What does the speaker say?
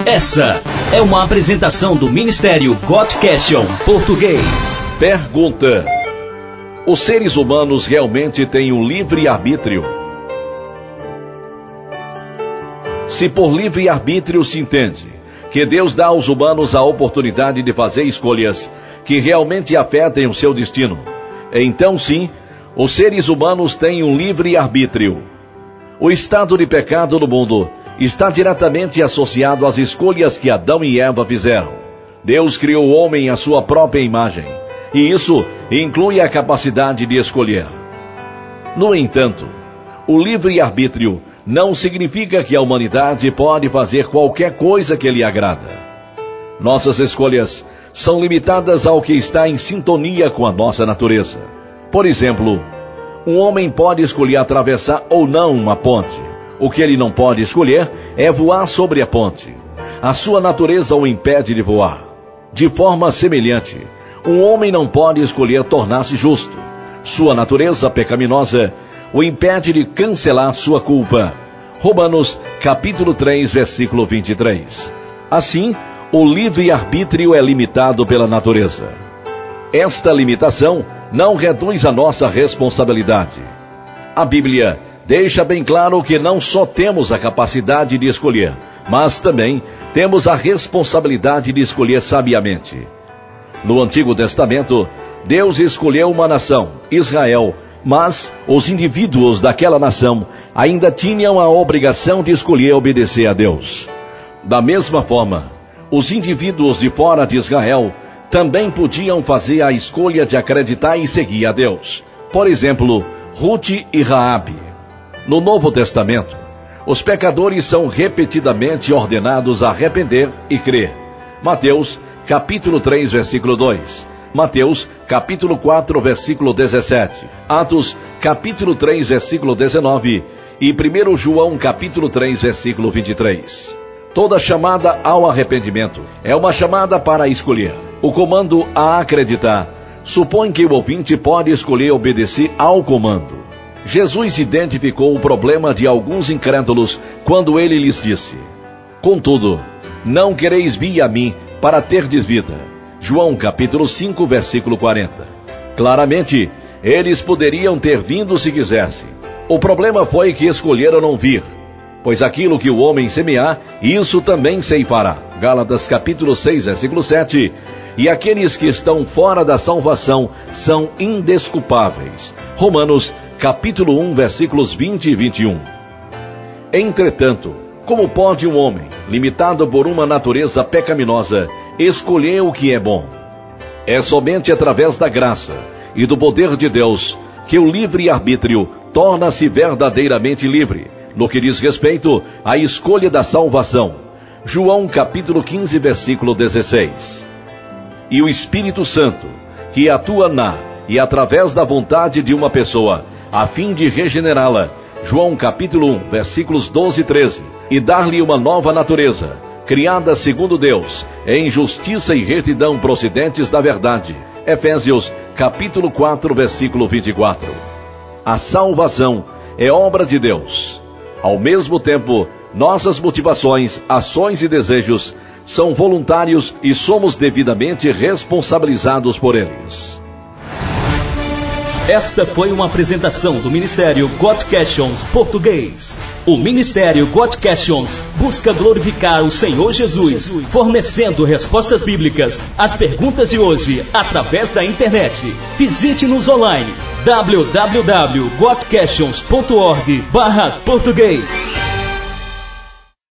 Essa é uma apresentação do Ministério Got Question Português. Pergunta: os seres humanos realmente têm um livre-arbítrio? Se por livre-arbítrio se entende que Deus dá aos humanos a oportunidade de fazer escolhas que realmente afetem o seu destino, então sim, os seres humanos têm um livre-arbítrio. O estado de pecado no mundo está diretamente associado às escolhas que Adão e Eva fizeram. Deus criou o homem à sua própria imagem, e isso inclui a capacidade de escolher. No entanto, o livre-arbítrio não significa que a humanidade pode fazer qualquer coisa que lhe agrada. Nossas escolhas são limitadas ao que está em sintonia com a nossa natureza. Por exemplo, um homem pode escolher atravessar ou não uma ponte. O que ele não pode escolher é voar sobre a ponte. A sua natureza o impede de voar. De forma semelhante, um homem não pode escolher tornar-se justo. Sua natureza pecaminosa o impede de cancelar sua culpa. Romanos, capítulo 3, versículo 23. Assim, o livre-arbítrio é limitado pela natureza. Esta limitação não reduz a nossa responsabilidade. A Bíblia deixa bem claro que não só temos a capacidade de escolher, mas também temos a responsabilidade de escolher sabiamente. No Antigo Testamento, Deus escolheu uma nação, Israel, mas os indivíduos daquela nação ainda tinham a obrigação de escolher obedecer a Deus. Da mesma forma, os indivíduos de fora de Israel também podiam fazer a escolha de acreditar e seguir a Deus. Por exemplo, Ruth e Raabe. No Novo Testamento, os pecadores são repetidamente ordenados a arrepender e crer. Mateus, capítulo 3, versículo 2. Mateus, capítulo 4, versículo 17. Atos, capítulo 3, versículo 19. E 1 João, capítulo 3, versículo 23. Toda chamada ao arrependimento é uma chamada para escolher. O comando a acreditar supõe que o ouvinte pode escolher obedecer ao comando. Jesus identificou o problema de alguns incrédulos quando ele lhes disse: contudo, não quereis vir a mim para terdes vida. João capítulo 5, versículo 40. Claramente, eles poderiam ter vindo se quisessem. O problema foi que escolheram não vir, pois aquilo que o homem semear, isso também ceifará. Gálatas capítulo 6, versículo 7. E aqueles que estão fora da salvação são indesculpáveis. Romanos capítulo 1, versículos 20 e 21. Entretanto, como pode um homem, limitado por uma natureza pecaminosa, escolher o que é bom? É somente através da graça e do poder de Deus que o livre-arbítrio torna-se verdadeiramente livre, no que diz respeito à escolha da salvação. João capítulo 15, versículo 16. E o Espírito Santo, que atua na e através da vontade de uma pessoa, a fim de regenerá-la, João capítulo 1, versículos 12 e 13, e dar-lhe uma nova natureza, criada segundo Deus, em justiça e retidão procedentes da verdade. Efésios capítulo 4, versículo 24. A salvação é obra de Deus. Ao mesmo tempo, nossas motivações, ações e desejos são voluntários e somos devidamente responsabilizados por eles. Esta foi uma apresentação do Ministério Got Questions Português. O Ministério Got Questions busca glorificar o Senhor Jesus, fornecendo respostas bíblicas às perguntas de hoje através da internet. Visite-nos online www.gotquestions.org/português.